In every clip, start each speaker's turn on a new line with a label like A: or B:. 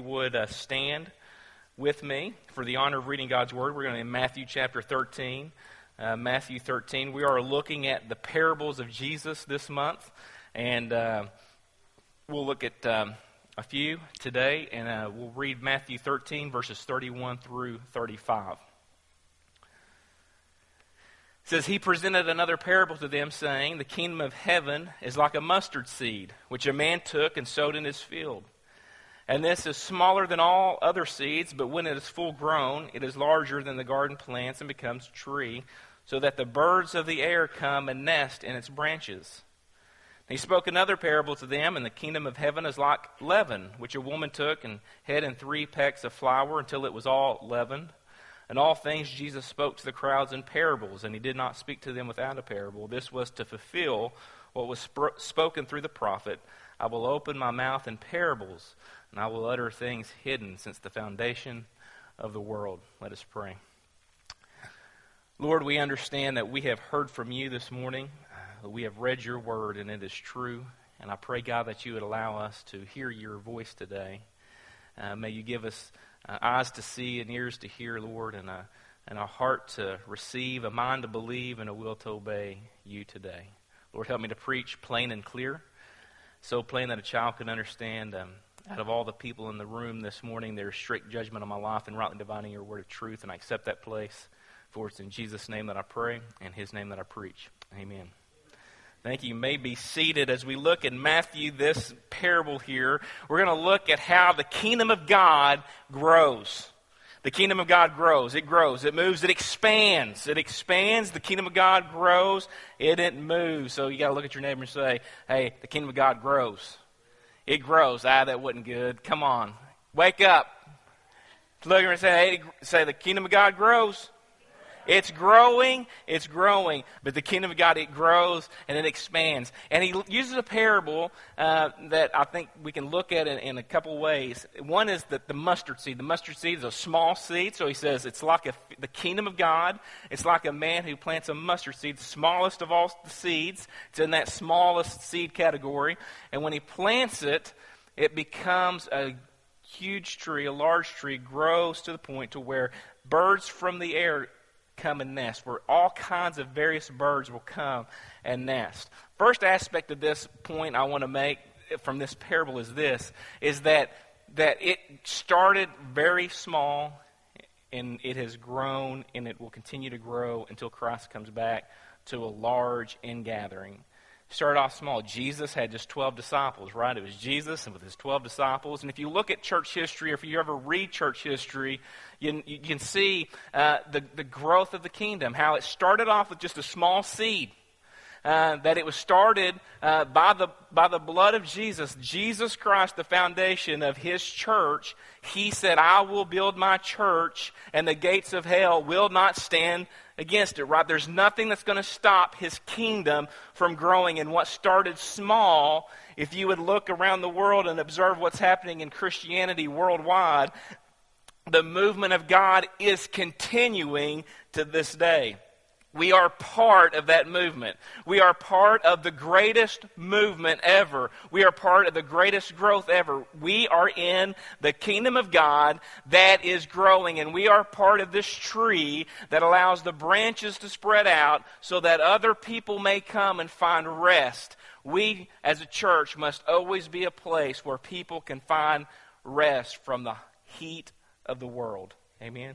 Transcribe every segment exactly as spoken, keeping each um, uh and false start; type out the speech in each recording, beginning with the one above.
A: would uh, stand with me for the honor of reading God's Word. We're going to be in Matthew chapter thirteen. Uh, Matthew thirteen. We are looking at the parables of Jesus this month, and uh, we'll look at um, a few today, and uh, we'll read Matthew thirteen, verses thirty-one through thirty-five. It says, "He presented another parable to them, saying, The kingdom of heaven is like a mustard seed, which a man took and sowed in his field. And this is smaller than all other seeds, but when it is full grown, it is larger than the garden plants and becomes a tree, so that the birds of the air come and nest in its branches. And he spoke another parable to them, and the kingdom of heaven is like leaven, which a woman took and hid in three pecks of flour until it was all leavened. And all things Jesus spoke to the crowds in parables, and he did not speak to them without a parable. This was to fulfill what was sp- spoken through the prophet. I will open my mouth in parables, and I will utter things hidden since the foundation of the world." Let us pray. Lord, we understand that we have heard from you this morning. Uh, we have read your word, and it is true. And I pray, God, that you would allow us to hear your voice today. Uh, may you give us uh, eyes to see and ears to hear, Lord, and a, and a heart to receive, a mind to believe, and a will to obey you today. Lord, help me to preach plain and clear, so plain that a child can understand. Um, out of all the people in the room this morning, there is strict judgment on my life and rightly dividing your word of truth, and I accept that place. For it's in Jesus' name that I pray, and his name that I preach. Amen. Thank you. You may be seated. As we look at Matthew, this parable here, we're going to look at how the kingdom of God grows. The kingdom of God grows. It grows. It moves. It expands. It expands. The kingdom of God grows. It didn't move. So you got to look at your neighbor and say, "Hey, the kingdom of God grows." It grows. Ah, that wasn't good. Come on. Wake up. Look at her and say, hey, say, the kingdom of God grows. It's growing, it's growing, but the kingdom of God, it grows and it expands. And he uses a parable uh, that I think we can look at in, in a couple ways. One is the, the mustard seed. The mustard seed is a small seed, so he says it's like a, the kingdom of God. It's like a man who plants a mustard seed, the smallest of all the seeds. It's in that smallest seed category. And when he plants it, it becomes a huge tree, a large tree, grows to the point to where birds from the air come and nest, where all kinds of various birds will come and nest. First aspect of this point I want to make from this parable is this, is that that it started very small and it has grown and it will continue to grow until Christ comes back to a large ingathering. Started off small. Jesus had just twelve disciples, right? It was Jesus and with his twelve disciples. And if you look at church history, or if you ever read church history, you, you can see uh, the, the growth of the kingdom, how it started off with just a small seed. Uh, that it was started uh, by the by the blood of Jesus, Jesus Christ, the foundation of his church. He said, "I will build my church, and the gates of hell will not stand against it." Right? There's nothing that's going to stop his kingdom from growing. And what started small, if you would look around the world and observe what's happening in Christianity worldwide, the movement of God is continuing to this day. We are part of that movement. We are part of the greatest movement ever. We are part of the greatest growth ever. We are in the kingdom of God that is growing, and we are part of this tree that allows the branches to spread out so that other people may come and find rest. We, as a church, must always be a place where people can find rest from the heat of the world. Amen?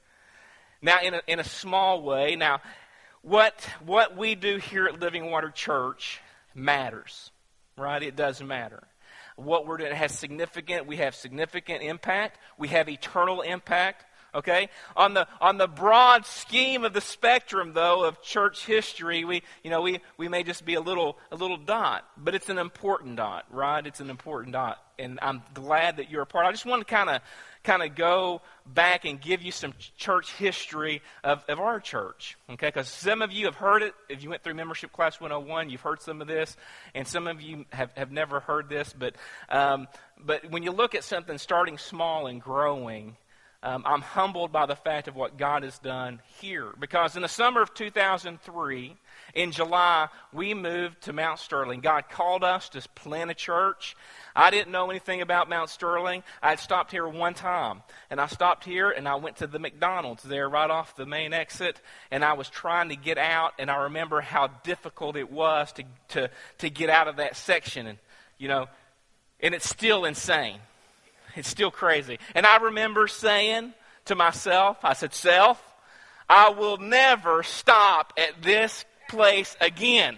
A: Now, in a, in a small way, now, What what we do here at Living Water Church matters, right? It does matter. What we're doing has significant, we have significant impact. We have eternal impact, okay? On the on the broad scheme of the spectrum, though, of church history, we you know we, we may just be a little a little dot, but it's an important dot, right? It's an important dot, and I'm glad that you're a part. I just want to kind of kind of go back and give you some church history of, of our church, okay? Because some of you have heard it. If you went through Membership Class one oh one, you've heard some of this, and some of you have, have never heard this. But um, but when you look at something starting small and growing, um, I'm humbled by the fact of what God has done here. Because in the summer of two thousand three, in July, we moved to Mount Sterling. God called us to plant a church. I didn't know anything about Mount Sterling. I had stopped here one time. And I stopped here and I went to the McDonald's there right off the main exit. And I was trying to get out. And I remember how difficult it was to, to, to get out of that section. And, you know, and it's still insane. It's still crazy. And I remember saying to myself, I said, self, I will never stop at this place again.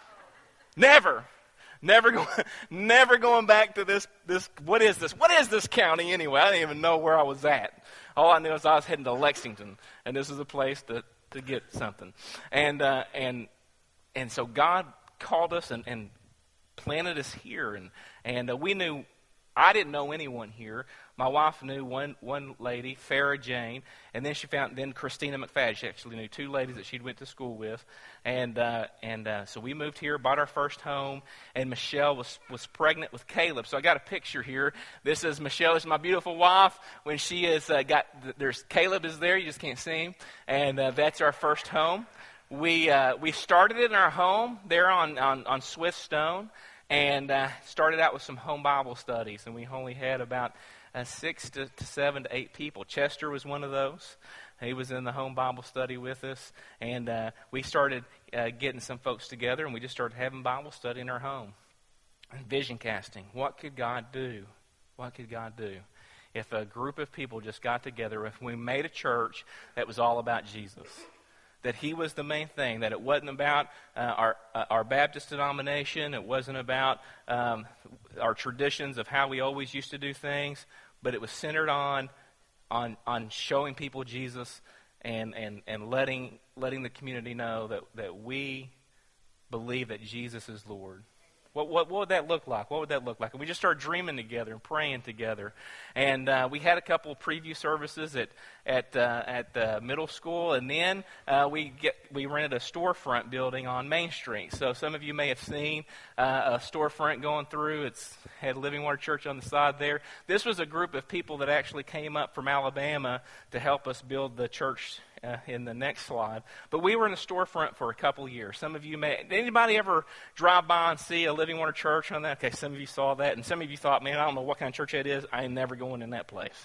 A: Never. Never going, never going back to this, this, what is this? What is this county anyway? I didn't even know where I was at. All I knew is I was heading to Lexington, and this is a place to, to get something. And, uh, and, and so God called us and, and planted us here, and, and uh, we knew, I didn't know anyone here. My wife knew one one lady, Farrah Jane, and then she found then Christina McFadden. She actually knew two ladies that she went to school with, and uh, and uh, so we moved here, bought our first home, and Michelle was was pregnant with Caleb. So I got a picture here. This is Michelle. This is my beautiful wife when she is uh, got. There's Caleb is there. You just can't see him, and uh, that's our first home. We uh, we started in our home there on on, on Swiss Stone. And uh, started out with some home Bible studies, and we only had about uh, six to, to seven to eight people. Chester was one of those. He was in the home Bible study with us, and uh, we started uh, getting some folks together, and we just started having Bible study in our home. And vision casting. What could God do? What could God do? If a group of people just got together, if we made a church that was all about Jesus. That he was the main thing, that it wasn't about uh, our uh, our Baptist denomination, it wasn't about um, our traditions of how we always used to do things, but it was centered on on on showing people Jesus and and, and letting letting the community know that, that we believe that Jesus is Lord. What, what, what would that look like? What would that look like? And we just started dreaming together and praying together. And uh, we had a couple of preview services at at uh, at the middle school, and then uh, we get we rented a storefront building on Main Street. So some of you may have seen uh, a storefront going through. It's had Living Water Church on the side there. This was a group of people that actually came up from Alabama to help us build the church. Uh, in the next slide. But we were in the storefront for a couple of years. Some of you may, anybody ever drive by and see a Living Water Church on that? Okay, some of you saw that, and some of you thought, man, I don't know what kind of church that is. I ain't never going in that place.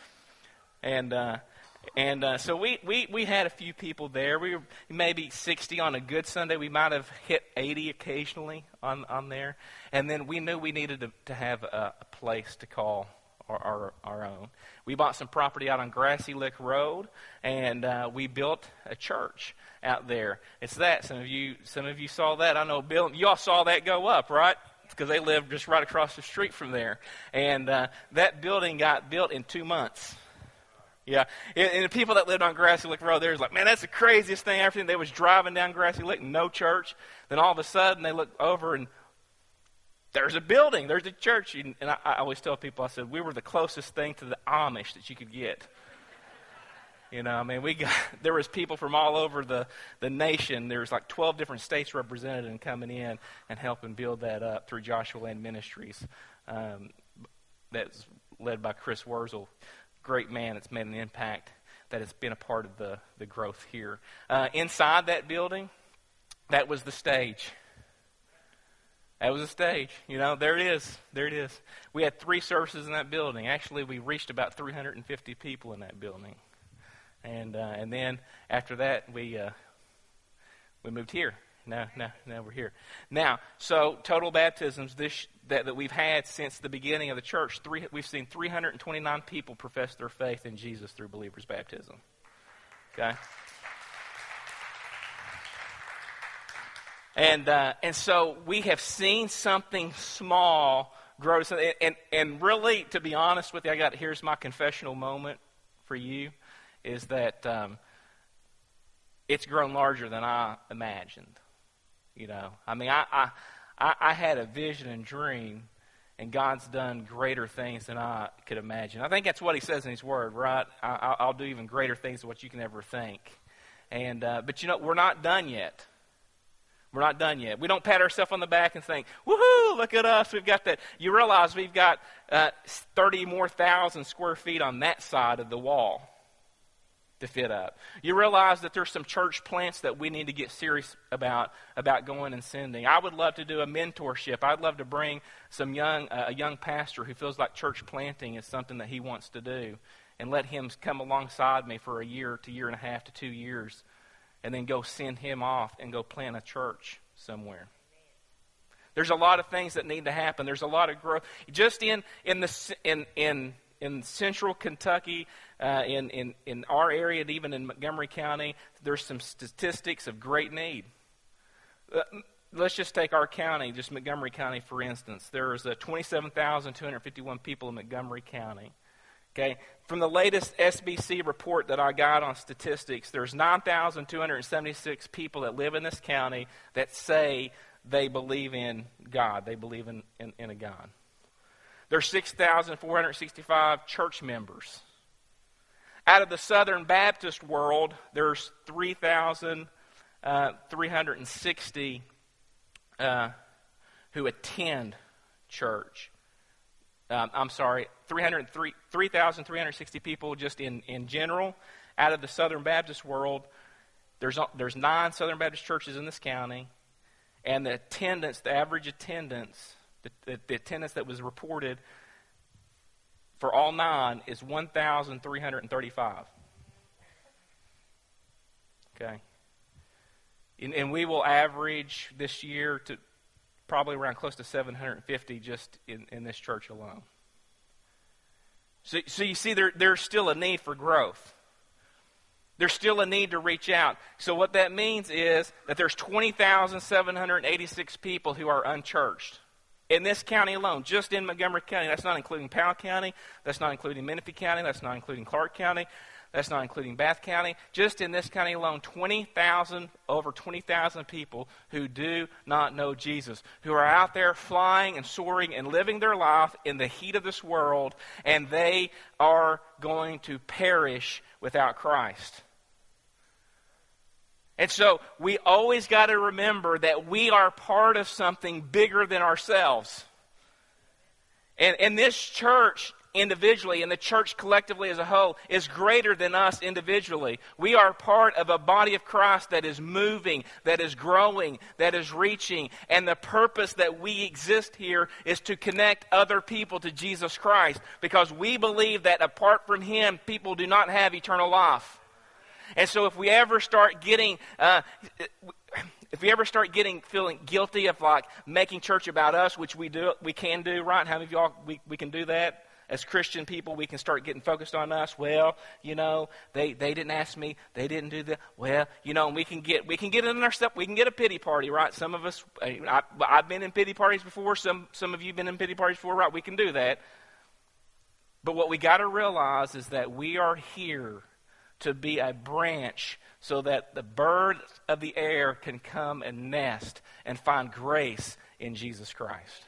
A: And uh, and uh, so we, we, we had a few people there. We were maybe sixty on a good Sunday. We might have hit eighty occasionally on, on there. And then we knew we needed to, to have a, a place to call Our, our, our own. We bought some property out on Grassy Lick Road, and uh, we built a church out there. It's that. Some of you some of you saw that. I know Bill, you all saw that go up, right? Because they live just right across the street from there. And uh, that building got built in two months. Yeah, and, and the people that lived on Grassy Lick Road, they was like, man, that's the craziest thing. Everything. They was driving down Grassy Lick, no church. Then all of a sudden, they look over and there's a building, there's a church. And I, I always tell people, I said, we were the closest thing to the Amish that you could get. You know, I mean, we got, there was people from all over the, the nation. There was like twelve different states represented and coming in and helping build that up through Joshua Land Ministries. Um, that's led by Chris Wurzel. Great man that's made an impact that has been a part of the, the growth here. Uh, inside that building, that was the stage. That was a stage. You know, there it is. There it is. We had three services in that building. Actually, we reached about three hundred fifty people in that building. And uh, and then after that, we uh, we moved here. Now, now, now we're here. Now, so total baptisms this that, that we've had since the beginning of the church, three, we've seen three hundred twenty-nine people profess their faith in Jesus through believers' baptism. Okay? And uh, and so we have seen something small grow. And, and and really, to be honest with you, I got here's my confessional moment for you, is that um, it's grown larger than I imagined. You know, I mean, I, I I I had a vision and dream, and God's done greater things than I could imagine. I think that's what He says in His Word, right? I, I'll do even greater things than what you can ever think. And uh, but you know, we're not done yet. We're not done yet. We don't pat ourselves on the back and think, woohoo, look at us. We've got that. You realize we've got uh, thirty more thousand square feet on that side of the wall to fit up. You realize that there's some church plants that we need to get serious about, about going and sending. I would love to do a mentorship. I'd love to bring some young, uh, a young pastor who feels like church planting is something that he wants to do, and let him come alongside me for a year to year and a half to two years. And then go send him off and go plant a church somewhere. There's a lot of things that need to happen. There's a lot of growth. Just in in the in in in central Kentucky, uh, in in in our area, and even in Montgomery County, there's some statistics of great need. Uh, let's just take our county, just Montgomery County, for instance. There's uh, twenty-seven thousand two hundred fifty-one people in Montgomery County. Okay, from the latest S B C report that I got on statistics, there's nine thousand two hundred seventy-six people that live in this county that say they believe in God. They believe in, in, in a God. There's six thousand four hundred sixty-five church members. Out of the Southern Baptist world, there's three thousand three hundred sixty uh, who attend church. Um, I'm sorry, three thousand three hundred sixty people just in, in general. Out of the Southern Baptist world, there's there's nine Southern Baptist churches in this county, and the attendance, the average attendance, the, the, the attendance that was reported for all nine is one thousand three hundred thirty-five. Okay. And, and we will average this year to probably around close to seven hundred fifty just in, in this church alone. So, so you see, there, there's still a need for growth. There's still a need to reach out. So what that means is that there's twenty thousand seven hundred eighty-six people who are unchurched in this county alone, just in Montgomery County. That's not including Powell County. That's not including Menifee County. That's not including Clark County. That's not including Bath County. Just in this county alone, twenty thousand, over twenty thousand people who do not know Jesus, who are out there flying and soaring and living their life in the heat of this world, and they are going to perish without Christ. And so we always got to remember that we are part of something bigger than ourselves. And, and this church individually and the church collectively as a whole is greater than us individually. We are part of a body of Christ that is moving, that is growing, that is reaching. And the purpose that we exist here is to connect other people to Jesus Christ, because we believe that apart from Him, people do not have eternal life. And so if we ever start getting... Uh, If we ever start getting feeling guilty of like making church about us, which we do, we can do, right? How many of y'all we, we can do that? As Christian people, we can start getting focused on us. Well, you know, they, they didn't ask me, they didn't do that. Well, you know, and we can get we can get in our stuff. We can get a pity party, right? Some of us, I, I've been in pity parties before. Some some of you have been in pity parties before, right? We can do that. But what we got to realize is that we are here to be a branch, so that the birds of the air can come and nest and find grace in Jesus Christ.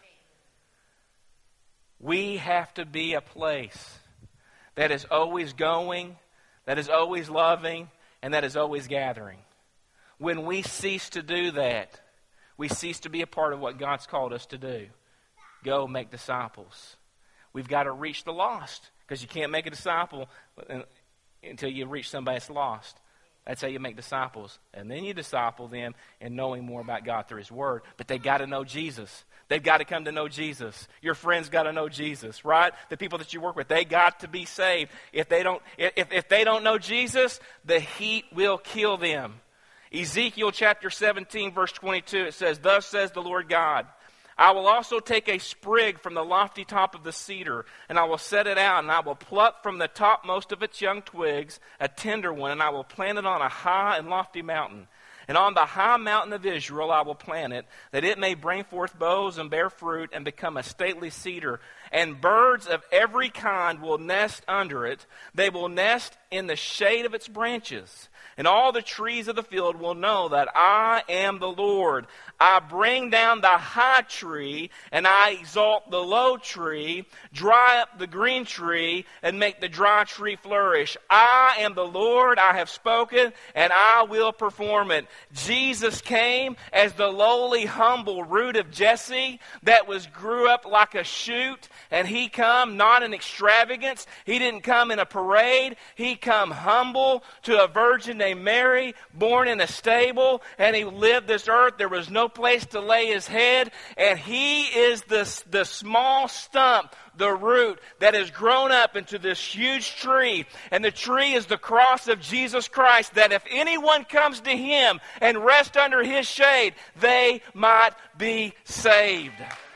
A: We have to be a place that is always going, that is always loving, and that is always gathering. When we cease to do that, we cease to be a part of what God's called us to do. Go make disciples. We've got to reach the lost, because you can't make a disciple until you reach somebody that's lost. That's how you make disciples. And then you disciple them in knowing more about God through His Word. But they got to know Jesus. They've got to come to know Jesus. Your friends got to know Jesus, right? The people that you work with, they got to be saved. If they don't, if, if they don't know Jesus, the heat will kill them. Ezekiel chapter seventeen, verse twenty-two, it says, "Thus says the Lord God, I will also take a sprig from the lofty top of the cedar, and I will set it out, and I will pluck from the topmost of its young twigs a tender one, and I will plant it on a high and lofty mountain. And on the high mountain of Israel I will plant it, that it may bring forth boughs and bear fruit and become a stately cedar. and birds of every kind will nest under it. They will nest in the shade of its branches. And all the trees of the field will know that I am the Lord. I bring down the high tree, and I exalt the low tree, dry up the green tree, and make the dry tree flourish. I am the Lord, I have spoken, and I will perform it. Jesus came as the lowly, humble root of Jesse that was grew up like a shoot, and he come not in extravagance. He didn't come in a parade. He come humble to a virgin named Mary, born in a stable, and he lived this earth. There was no place to lay his head, and he is the, the small stump, the root that has grown up into this huge tree, and the tree is the cross of Jesus Christ, that if anyone comes to him and rests under his shade, they might be saved.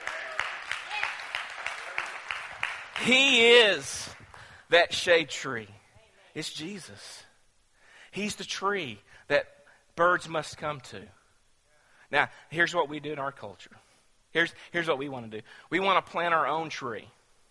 A: He is that shade tree. It's Jesus. He's the tree that birds must come to. Now, here's what we do in our culture. Here's, here's what we want to do. We want to plant our own tree.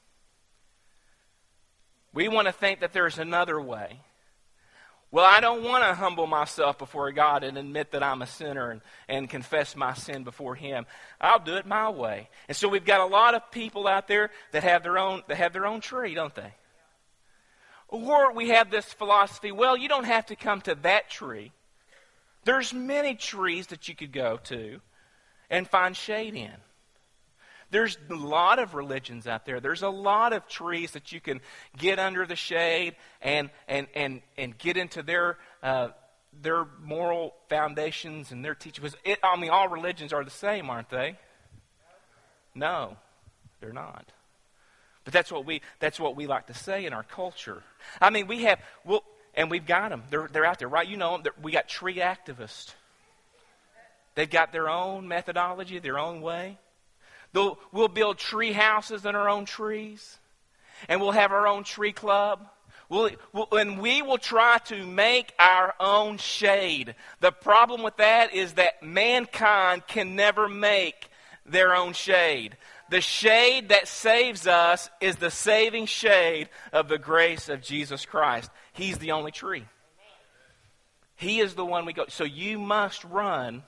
A: We want to think that there's another way. Well, I don't want to humble myself before God and admit that I'm a sinner and, and confess my sin before him. I'll do it my way. And so we've got a lot of people out there that have their own, that have their own tree, don't they? Or we have this philosophy, well, you don't have to come to that tree. There's many trees that you could go to and find shade in. There's a lot of religions out there. There's a lot of trees that you can get under the shade and and and, and get into their uh, their moral foundations and their teachings. It, I mean, all religions are the same, aren't they? No, they're not. But that's what we that's what we like to say in our culture. I mean, we have well, and we've got them. They're they're out there, right? You know, we got tree activists. They've got their own methodology, their own way. They'll, we'll build tree houses in our own trees, and we'll have our own tree club. We'll, we'll, and we will try to make our own shade. The problem with that is that mankind can never make their own shade. The shade that saves us is the saving shade of the grace of Jesus Christ. He's the only tree. He is the one we go. So you must run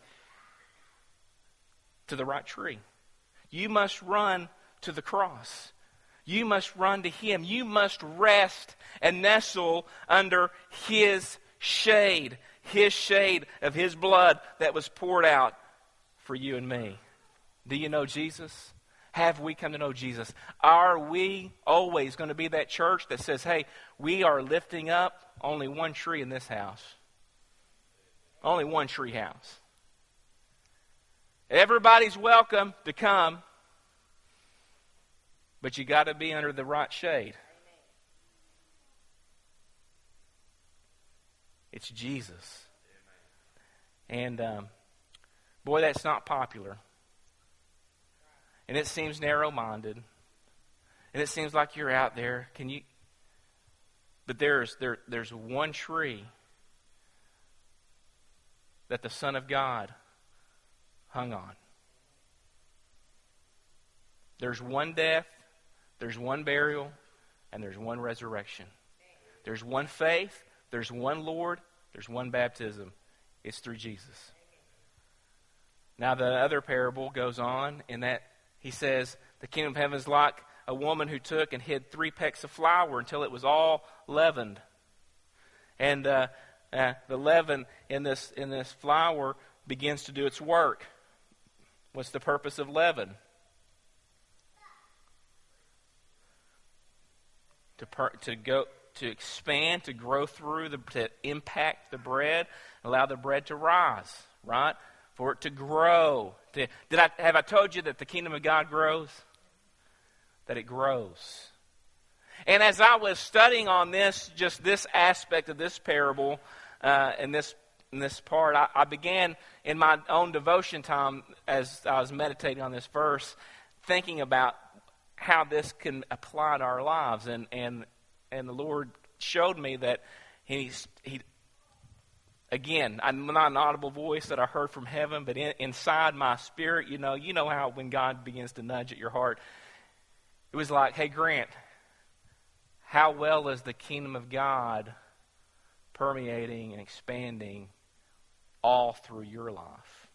A: to the right tree. You must run to the cross. You must run to him. You must rest and nestle under his shade. His shade of his blood that was poured out for you and me. Do you know Jesus? Have we come to know Jesus? Are we always going to be that church that says, hey, we are lifting up only one tree in this house? Only one tree house. Everybody's welcome to come, but you got to be under the right shade. It's Jesus. And um, boy, that's not popular. And it seems narrow-minded. And it seems like you're out there. Can you? But there's there there's one tree that the Son of God hung on. There's one death, there's one burial, and there's one resurrection. There's one faith, there's one Lord, there's one baptism. It's through Jesus. Now the other parable goes on in that he says, the kingdom of heaven is like a woman who took and hid three pecks of flour until it was all leavened. And uh, uh, the leaven in this in this flour begins to do its work. What's the purpose of leaven? To per, to go to expand, to grow through, the, to impact the bread, allow the bread to rise, right? For it to grow. To, did I have I told you that the kingdom of God grows? That it grows. And as I was studying on this, just this aspect of this parable, uh, and this in this part, I, I began in my own devotion time as I was meditating on this verse, thinking about how this can apply to our lives, and and and the Lord showed me that He's He. Again, I'm not an audible voice that I heard from heaven, but in, inside my spirit, you know, you know how when God begins to nudge at your heart, It was like, hey, Grant, how well is the kingdom of God permeating and expanding all through your life?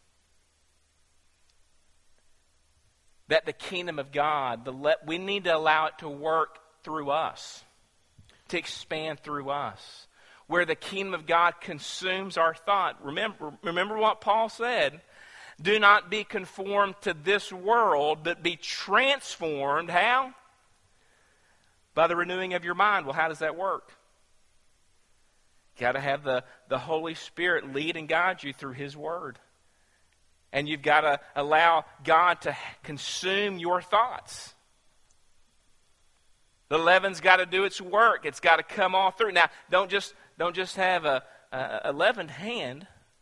A: That the kingdom of God, the le- we need to allow it to work through us, to expand through us, where the kingdom of God consumes our thought. Remember, remember what Paul said. Do not be conformed to this world, but be transformed. How? By the renewing of your mind. Well, how does that work? You've got to have the, the Holy Spirit lead and guide you through His Word. And you've got to allow God to consume your thoughts. The leaven's got to do its work. It's got to come all through. Now, don't just don't just have a, a, a leavened hand,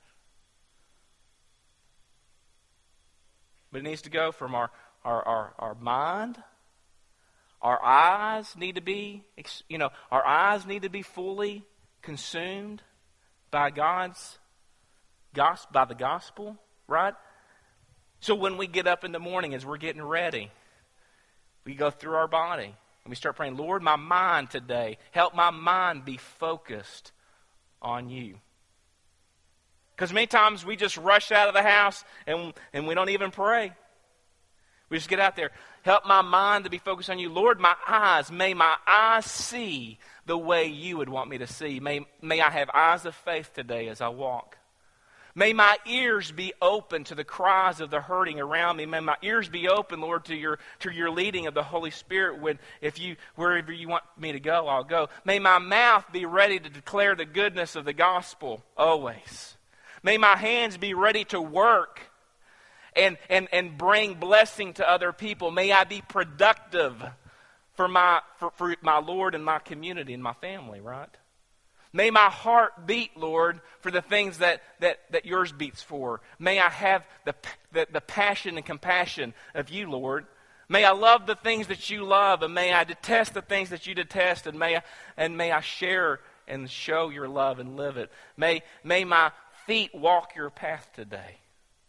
A: but it needs to go from our our, our our mind. Our eyes need to be, you know, our eyes need to be fully consumed by God's gospel, by the gospel, right? So when we get up in the morning, as we're getting ready, we go through our body and we start praying, Lord, my mind today, help my mind be focused on you. Because many times we just rush out of the house and, and we don't even pray. We just get out there. Help my mind to be focused on you. Lord, my eyes, may my eyes see the way you would want me to see. May, may I have eyes of faith today as I walk. May my ears be open to the cries of the hurting around me. May my ears be open, Lord, to your to your leading of the Holy Spirit. When if you wherever you want me to go, I'll go. May my mouth be ready to declare the goodness of the gospel always. May my hands be ready to work and and, and bring blessing to other people. May I be productive for my for, for my Lord and my community and my family, right? May my heart beat, Lord, for the things that, that, that yours beats for. May I have the, the, the passion and compassion of you, Lord. May I love the things that you love, and may I detest the things that you detest, and may I, and may I share and show your love and live it. May, may my feet walk your path today.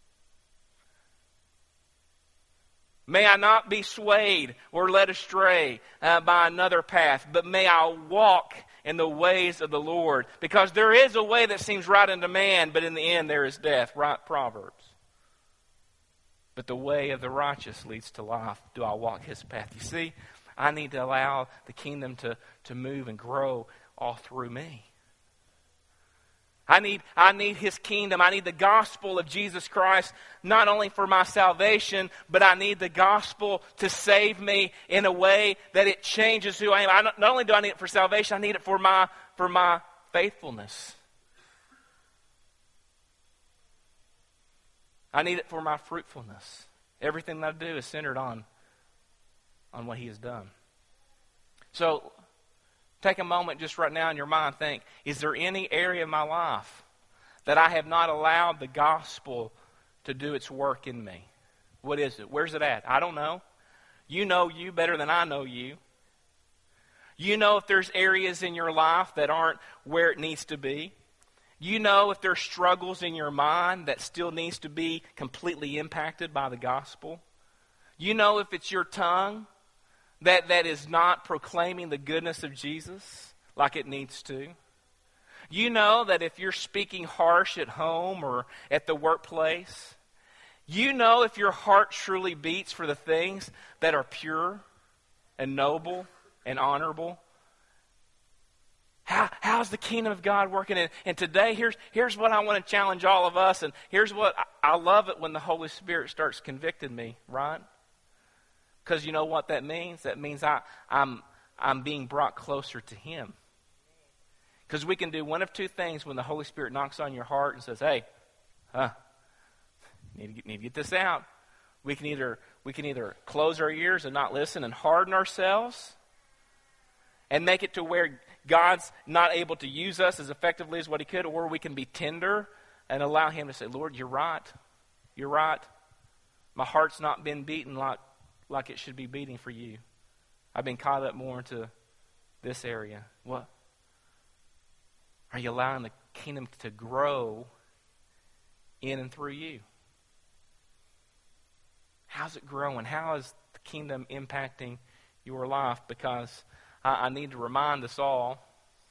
A: May I not be swayed or led astray uh, by another path, but may I walk in the ways of the Lord. Because there is a way that seems right unto man, but in the end there is death. Right? Proverbs. But the way of the righteous leads to life. Do I walk his path? You see, I need to allow the kingdom to, to move and grow all through me. I need, I need his kingdom. I need the gospel of Jesus Christ, not only for my salvation, but I need the gospel to save me in a way that it changes who I am. I not, not only do I need it for salvation, I need it for my, for my faithfulness. I need it for my fruitfulness. Everything that I do is centered on, on what he has done. So, take a moment just right now in your mind and think, is there any area of my life that I have not allowed the gospel to do its work in me? What is it? Where's it at? I don't know. You know you better than I know you. You know if there's areas in your life that aren't where it needs to be. You know if there's struggles in your mind that still needs to be completely impacted by the gospel. You know if it's your tongue That that is not proclaiming the goodness of Jesus like it needs to. You know that if you're speaking harsh at home or at the workplace, you know if your heart truly beats for the things that are pure and noble and honorable. How, how's the kingdom of God working? And, and today, here's, here's what I want to challenge all of us. And here's what, I, I love it when the Holy Spirit starts convicting me, right? Because you know what that means? That means I, I'm, I'm being brought closer to him. Because we can do one of two things when the Holy Spirit knocks on your heart and says, hey, huh, need to get, need to get this out. We can either we can either close our ears and not listen and harden ourselves and make it to where God's not able to use us as effectively as what he could, or we can be tender and allow him to say, Lord, you're right. You're right. My heart's not been beaten like like it should be beating for you. I've been caught up more into this area. What? Are you allowing the kingdom to grow in and through you? How's it growing? How is the kingdom impacting your life, because I, I need to remind us all.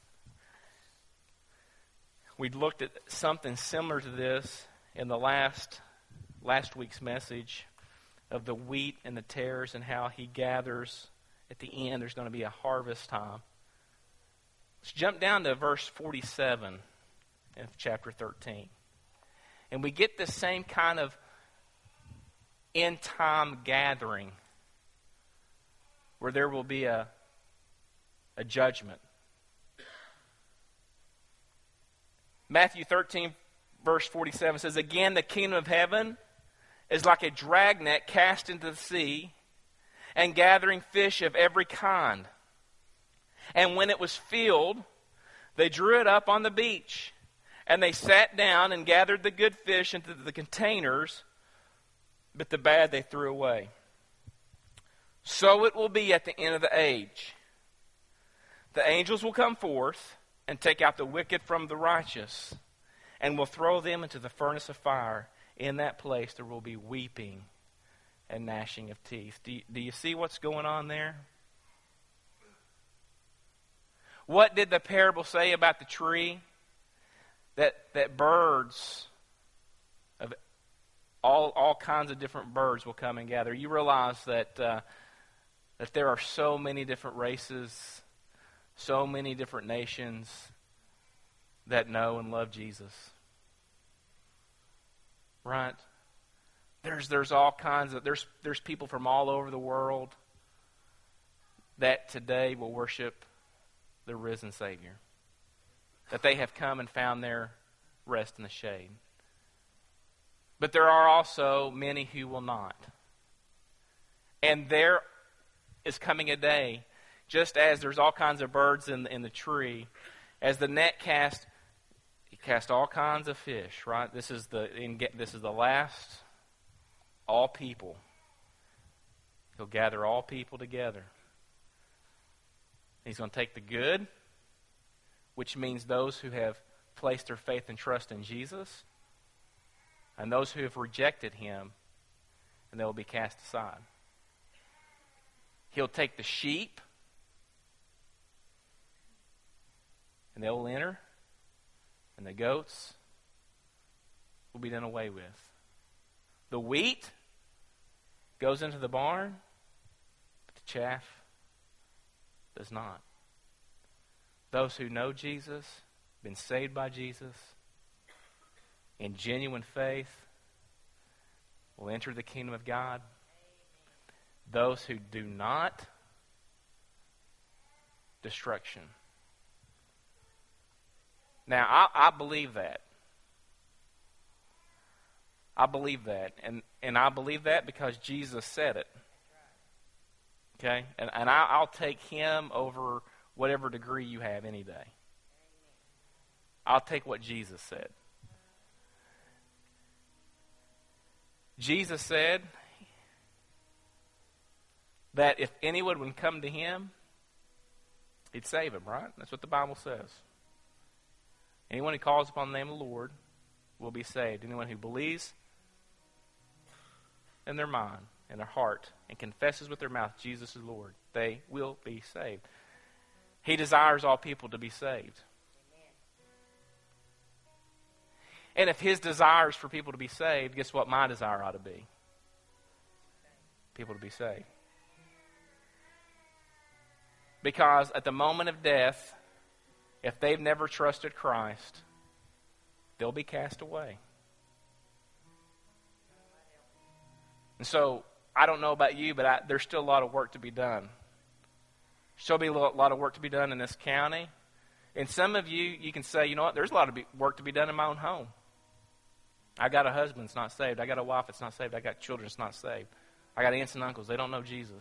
A: We looked at something similar to this in the last last week's message of the wheat and the tares and how he gathers. At the end, there's going to be a harvest time. Let's jump down to verse forty-seven of chapter thirteen. And we get this same kind of end time gathering where there will be a, a judgment. Matthew thirteen, verse forty-seven says, "Again, the kingdom of heaven is like a dragnet cast into the sea and gathering fish of every kind. And when it was filled, they drew it up on the beach, and they sat down and gathered the good fish into the containers, but the bad they threw away. So it will be at the end of the age. The angels will come forth and take out the wicked from the righteous, and will throw them into the furnace of fire. In that place there will be weeping and gnashing of teeth." Do you, do you see what's going on there? What did the parable say about the tree? That that birds, of all all kinds of different birds will come and gather. You realize that uh, that there are so many different races, so many different nations that know and love Jesus. Right? There's there's all kinds of there's there's people from all over the world that today will worship the risen Savior. That they have come and found their rest in the shade. But there are also many who will not. And there is coming a day, just as there's all kinds of birds in, in the tree, as the net cast, you cast all kinds of fish, right? This is the in, this is the last, all people. He'll gather all people together. He's going to take the good, which means those who have placed their faith and trust in Jesus, and those who have rejected him, and they will be cast aside. He'll take the sheep, and they will enter, and the goats will be done away with. The wheat goes into the barn, but the chaff does not. Those who know Jesus, been saved by Jesus, in genuine faith, will enter the kingdom of God. Those who do not, destruction. Now, I, I believe that. I believe that. And, and I believe that because Jesus said it. Okay? And, and I, I'll take him over whatever degree you have any day. I'll take what Jesus said. Jesus said that if anyone would come to him, he'd save him, right? That's what the Bible says. Anyone who calls upon the name of the Lord will be saved. Anyone who believes in their mind, in their heart, and confesses with their mouth Jesus is Lord, they will be saved. He desires all people to be saved. And if his desire is for people to be saved, guess what my desire ought to be? People to be saved. Because at the moment of death, if they've never trusted Christ, they'll be cast away. And so, I don't know about you, but I, there's still a lot of work to be done. Still be a lot of work to be done in this county. And some of you, you can say, you know what, there's a lot of be, work to be done in my own home. I got a husband that's not saved. I got a wife that's not saved. I got children that's not saved. I got aunts and uncles. They don't know Jesus.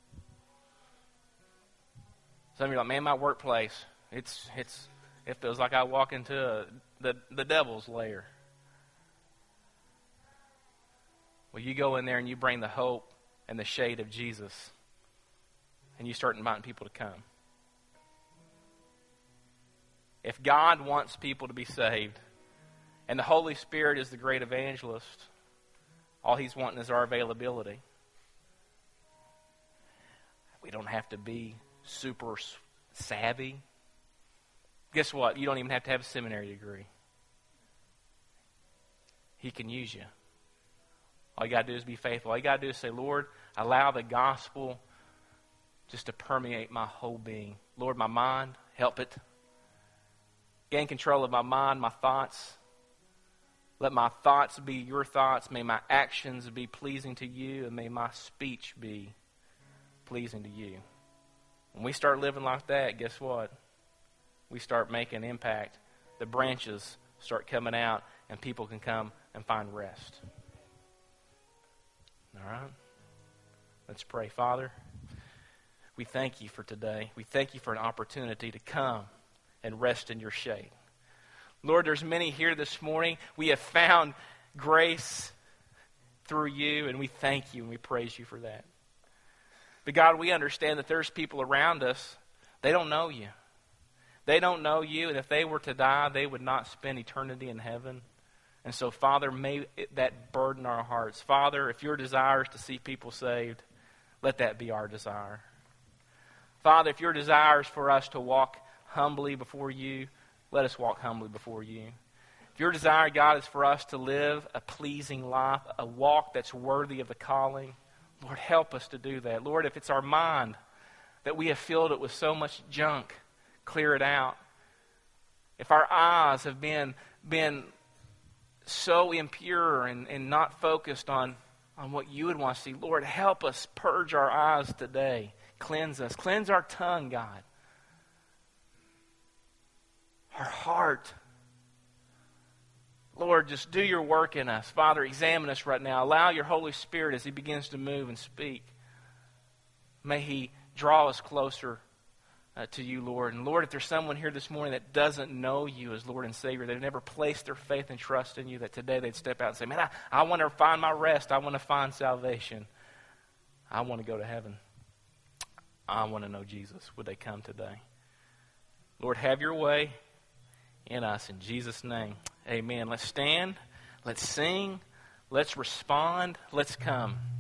A: Some of you are like, man, my workplace, it's it's it feels like I walk into a, the, the devil's lair. Well, you go in there and you bring the hope and the shade of Jesus, and you start inviting people to come. If God wants people to be saved, and the Holy Spirit is the great evangelist, all he's wanting is our availability. We don't have to be super savvy. Guess what? You don't even have to have a seminary degree. He can use you. All you got to do is be faithful. All you got to do is say, Lord, allow the gospel just to permeate my whole being. Lord, my mind, help it. Gain control of my mind, my thoughts. Let my thoughts be your thoughts. May my actions be pleasing to you, and may my speech be pleasing to you. When we start living like that, guess what? We start making impact. The branches start coming out, and people can come and find rest. All right? Let's pray. Father, we thank you for today. We thank you for an opportunity to come and rest in your shade. Lord, there's many here this morning. We have found grace through you, and we thank you and we praise you for that. But God, we understand that there's people around us, they don't know you. They don't know you, and if they were to die, they would not spend eternity in heaven. And so, Father, may that burden our hearts. Father, if your desire is to see people saved, let that be our desire. Father, if your desire is for us to walk humbly before you, let us walk humbly before you. If your desire, God, is for us to live a pleasing life, a walk that's worthy of the calling, Lord, help us to do that. Lord, if it's our mind that we have filled it with so much junk, clear it out. If our eyes have been, been so impure and, and not focused on, on what you would want to see, Lord, help us purge our eyes today. Cleanse us. Cleanse our tongue, God. Our heart. Lord, just do your work in us. Father, examine us right now. Allow your Holy Spirit as he begins to move and speak. May he draw us closer uh, to you, Lord. And Lord, if there's someone here this morning that doesn't know you as Lord and Savior, they've never placed their faith and trust in you, that today they'd step out and say, man, I, I want to find my rest. I want to find salvation. I want to go to heaven. I want to know Jesus. Would they come today? Lord, have your way in us. In Jesus' name, amen. Let's stand. Let's sing. Let's respond. Let's come.